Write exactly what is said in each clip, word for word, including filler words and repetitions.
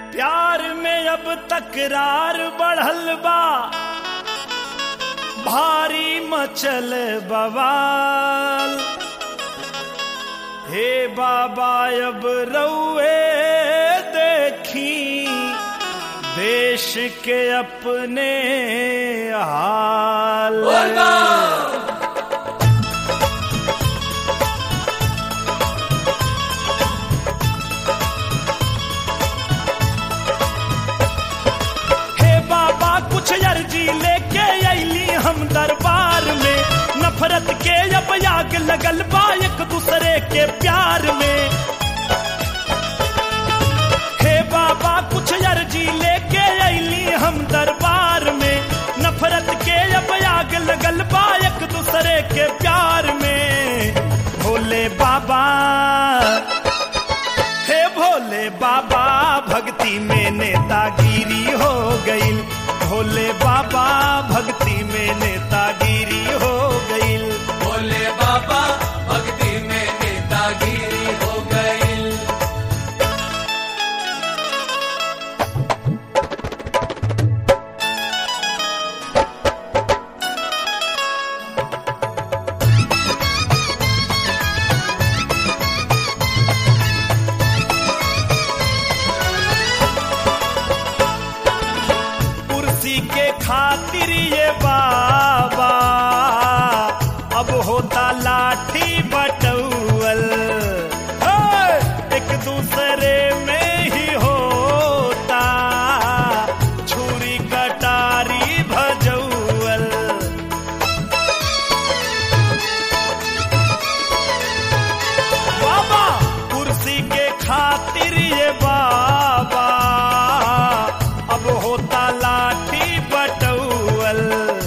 प्यार में अब तकरार बढ़ल बा, भारी मचल बवाल। हे बाबा अब रउए देखी देश के अपने हाल। कुछ अर्जी लेके अइली हम दरबार में, नफरत के अब आग लगल बा एक दूसरे के प्यार में। हे बाबा कुछ अर्जी लेके अइली हम दरबार में, नफरत के अब आग लगल बा एक दूसरे के प्यार में। भोले बाबा हे भोले बाबा भक्ति में नेतागिरी हो गई। भोले बाबा भक्ति में नेतागिरी हो गई। भोले बाबा भक्ति में नेतागिरी हो गई। के खातिर ये बाबा अब होता लाठी बटौल, एक दूसरे में ही होता छुरी कटारी भजौल। बाबा कुर्सी के खातिर ये बाबा अब होता लाठी बटौल,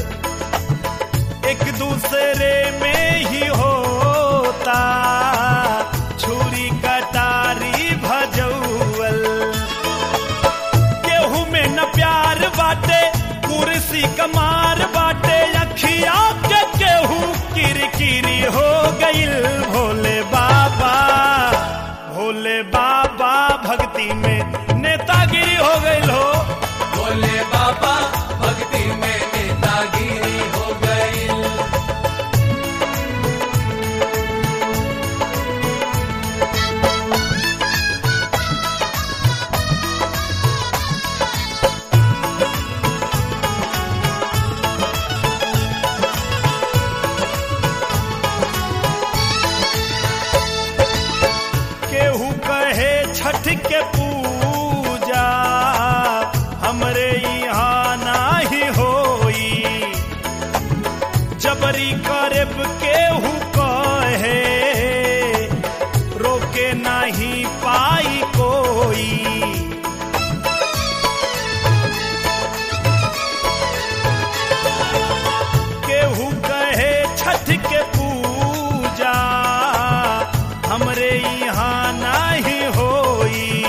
एक दूसरे में ही होता छुरी कटारी भजौल। केहू में न प्यार बाटे कुर्सी कमार बाटे, अखिया के केहू किरकिरी हो गईल। भोले बाबा भोले बाबा भक्ति में नेतागिरी हो गईल हो। भोले बाबा भक्ति में नेतागिरी हो गई। केहू कहे छठ के पूजा हमरे यहाँ नाही होई, जबरी करब केहू कहे रोके नहीं पाई कोई। केहू कहे छठ के पूजा हमरे यहाँ नहीं होई,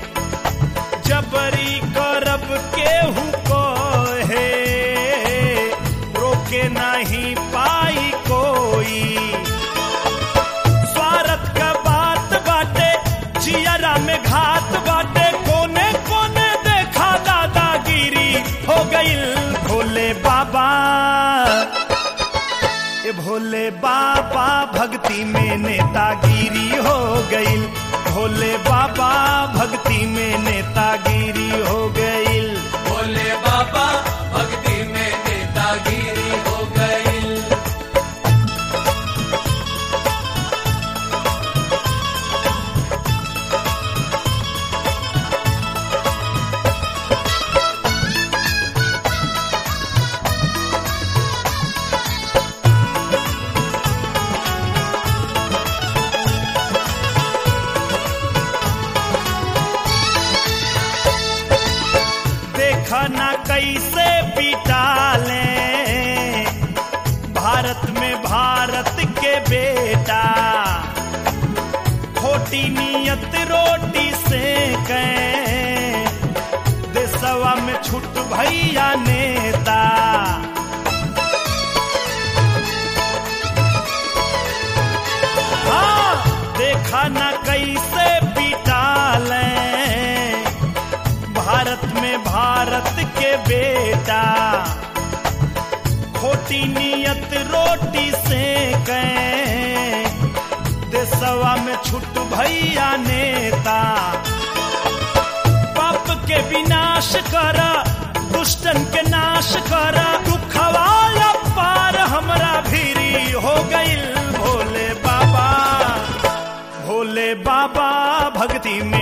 जबरी करब केहू कहे रोके नहीं पाई कोई। स्वार्थ का बात बाटे जियरा में घात बाटे, कोने कोने देखा दादागिरी हो गई। भोले बाबा ए भोले बाबा भक्ति में नेतागिरी हो गई। भोले बाबा भक्ति में नेतागिरी हो गई। भोले बाबा भक्ति में नेतागिरी हो गई। ना कैसे पिटाले भारत में भारत के बेटा, खोटी नियत रोटी से कहें देशवा में छुट भैया नेता। हाँ देखा ना कैसे पिटाले बेटी नियत रोटी से कहे देशवा में छुट भैया नेता पाप के विनाश कर दुष्टन के नाश कर दुखवाया पार हमरा भीरी हो गईल भोले बाबा भोले बाबा भक्ति में